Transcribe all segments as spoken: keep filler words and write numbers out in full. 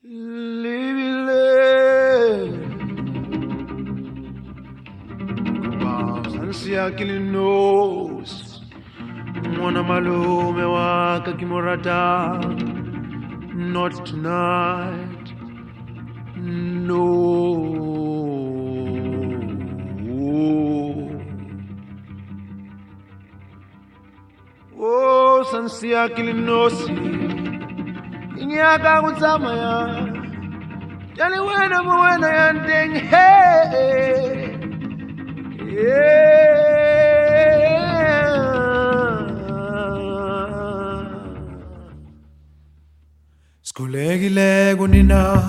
Libile Kubansia kilinos Mwana malume waka kimorata. Not tonight. No. Oh, sansia kilinosi. Inyaka kutsama ya. Jali wena mwena ya ndeng. Hey. Yeah. Sikulegile kunina.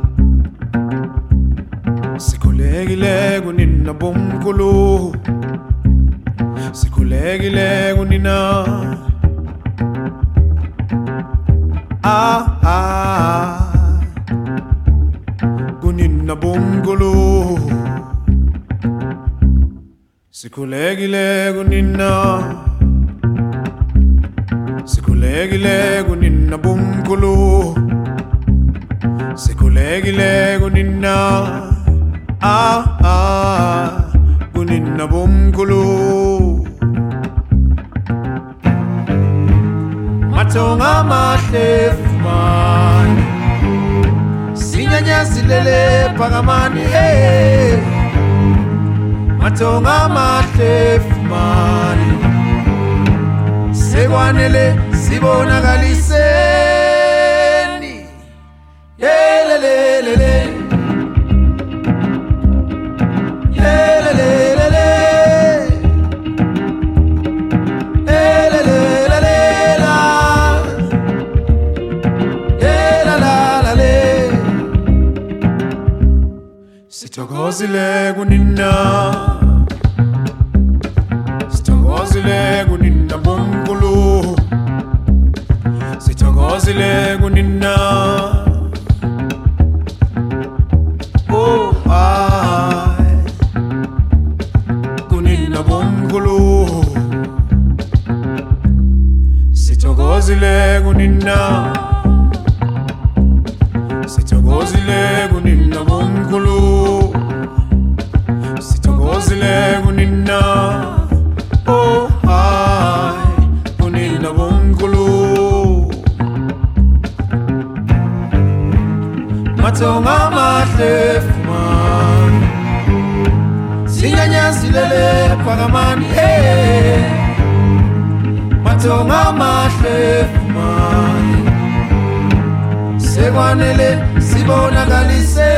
Sikulegile kunina bomkulu. Sikulegile kunina. Ah ah. Kunina bomkulu. Sikulegile kunina. Sikulegile kunina bomkulu. Sikulegile kunina. Ah ah. Kunina bomkulu. Matonga mahlefumani. Sinyanya silele pagamani hey. Matonga mahlefumani. Sekwanele sibonakaliseni. Yelelelele. Yelelelele. Yelelelele. Yelalalale. Sithokozile kunina. Sithokozile kunina bomkulu. Sithokozile kunina. Oh I kunina bomkulu. Sithokozile kunina. Sithokozile kunina bomkulu. Sithokozile kunina. Oh I kunina bomkulu. Matonga mahlefumani. Sinyanya silele pagamani hey. Matonga mahlefumani. Sekwanele sibonakaliseni.